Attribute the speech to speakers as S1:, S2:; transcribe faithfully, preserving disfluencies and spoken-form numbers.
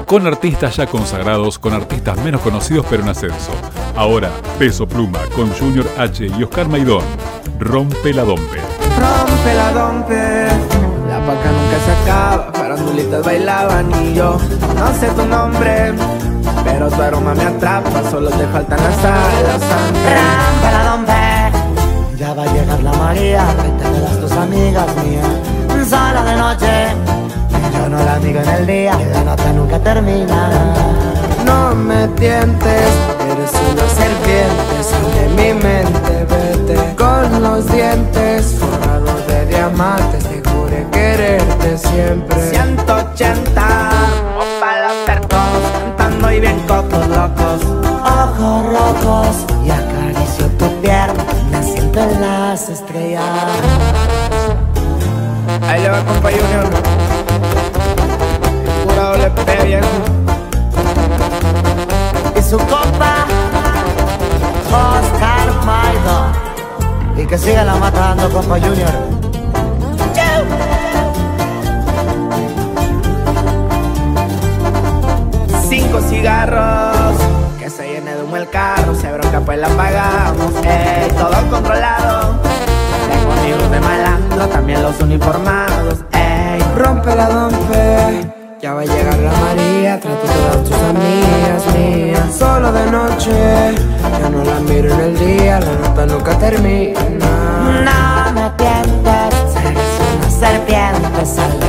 S1: Con artistas ya consagrados, con artistas menos conocidos pero en ascenso. Ahora, Peso Pluma con Junior H y Oscar Maidón. Rompe la Dompe.
S2: Rompe la Dompe. La paca nunca se acaba, farandulitas bailaban y yo no sé tu nombre, pero tu aroma me atrapa, solo te faltan las alas.
S3: Rompe la Dompe. Ya va a llegar la María, vete de las tus amigas mías. Sola de noche, yo no la digo en el día, la nota nunca termina.
S2: No me tientes, eres una serpiente, sal de mi mente, vete con los dientes forrados de diamantes, te juré quererte siempre.
S3: ciento ochenta,
S2: opa los tercos, cantando y bien cocos locos.
S3: ojos rojos, y acaricio tu pierna, me siento en las estrellas.
S2: Ahí le va compa Junior, pura doble P viejo.
S3: Y su compa Oscar Maidón. Y que siga la matando, compa Junior.
S2: Cinco cigarros, que se llene de humo el carro, si hay bronca pues la pagamos, ey, todo controlado. Tengo amigos de malandro, también los uniformados, ey. Rompe la Dompe, ya va a llegar la María, trato todas tus amigas mías. Solo de noche, ya no la miro en el día, la nota nunca termina.
S3: No me tientes, eres una serpiente, sal de